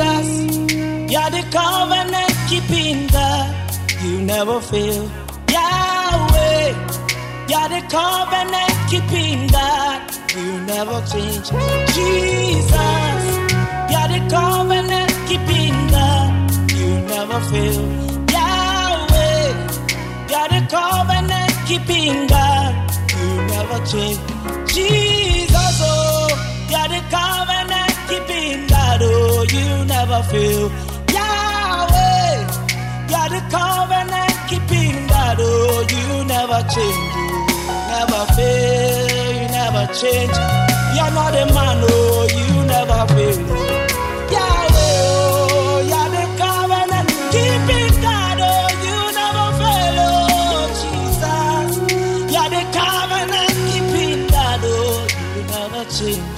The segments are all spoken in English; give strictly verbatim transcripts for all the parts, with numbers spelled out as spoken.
Jesus, you're the covenant keeping God. You never fail. Yahweh, you're the covenant keeping God. You never change. Jesus, you're the covenant keeping God. You never fail. Yahweh, you're the covenant keeping God. You never change. Jesus, oh, you're the covenant keeping God. Oh, you never fail. Yahweh, you're the covenant keeping God. Oh, you never change. You never fail. You never change. You're not a man. Oh, you never fail. Yahweh, oh, you're the covenant keeping God. Oh, you never fail. Oh, Jesus, you're the covenant keeping God. Oh, you never change.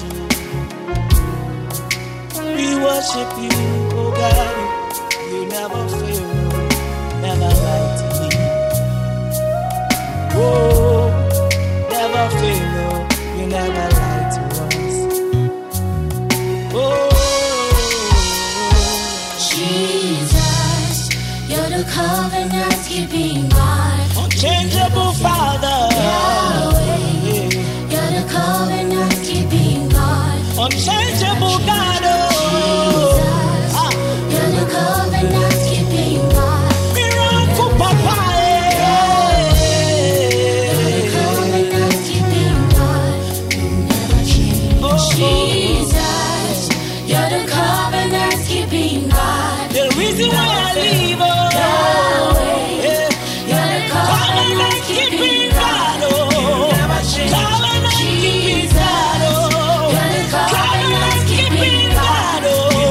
We worship you, oh God. You never fail, never lie to me. Oh, never fail, oh, you never lie to us. Oh, Jesus, you're the covenant keeping God. unchangeable Father. Yahweh, you're the covenant keeping God. Unchangeable God. Jesus, Ah, you're the covenant keeping God. miracle Papa. You're the covenant keeping God. You never change. Oh, Jesus, you're the covenant keeping God. the reason why I live. Oh, Yahweh, yeah. you're the covenant keeping God. Oh, covenant keeping God. Oh, You're the covenant covenant keeping keeping God. God.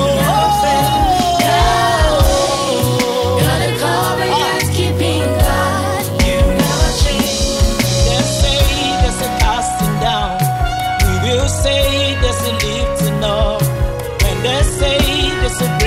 Oh, You're the covenant keeping God. You never change. they say there's a casting down. We will say there's a lifting up. When they say there's a